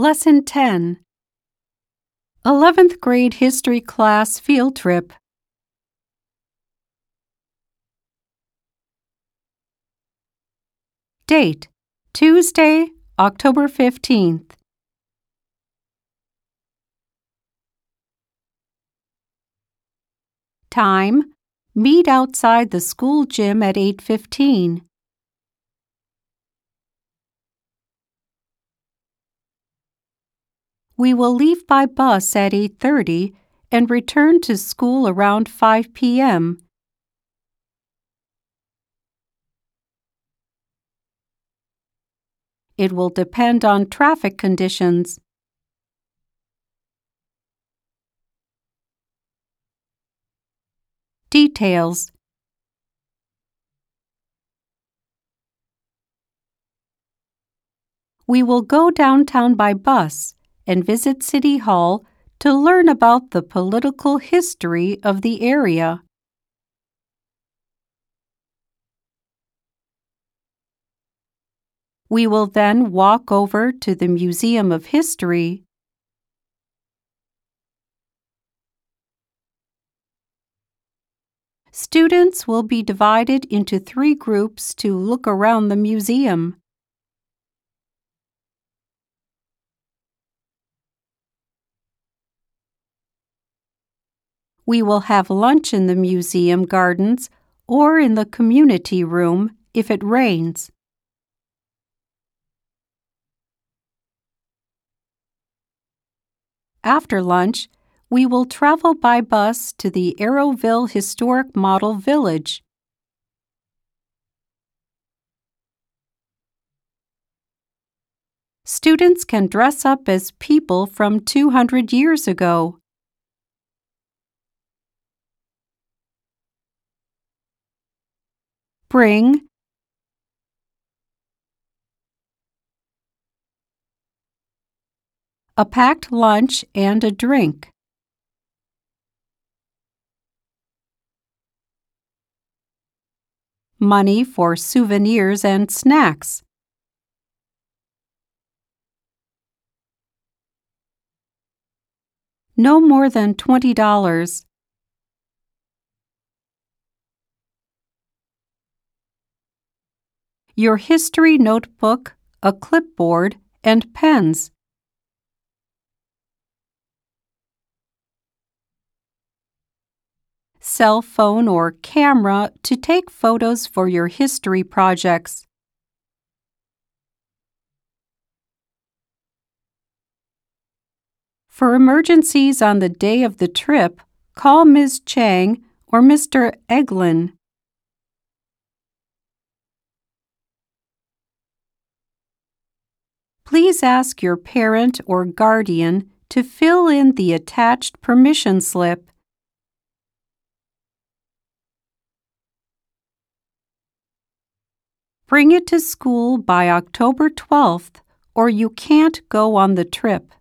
Lesson 10. 11th grade history class field trip. Date: Tuesday, October 15th. Time: meet outside the school gym at 8:15. We will leave by bus at 8:30 and return to school around 5 p.m. It will depend on traffic conditions. Details: we will go downtown by bus and visit City Hall to learn about the political history of the area. We will then walk over to the Museum of History. Students will be divided into 3 groups to look around the museum. We will have lunch in the museum gardens or in the community room if it rains. After lunch, we will travel by bus to the Arrowville Historic Model Village. Students can dress up as people from 200 years ago. Bring a packed lunch and a drink. Money for souvenirs and snacks. No more than $20. Your history notebook, a clipboard, and pens. Cell phone or camera to take photos for your history projects. For emergencies on the day of the trip, call Ms. Chang or Mr. Eglin. Please ask your parent or guardian to fill in the attached permission slip. Bring it to school by October 12th, or you can't go on the trip.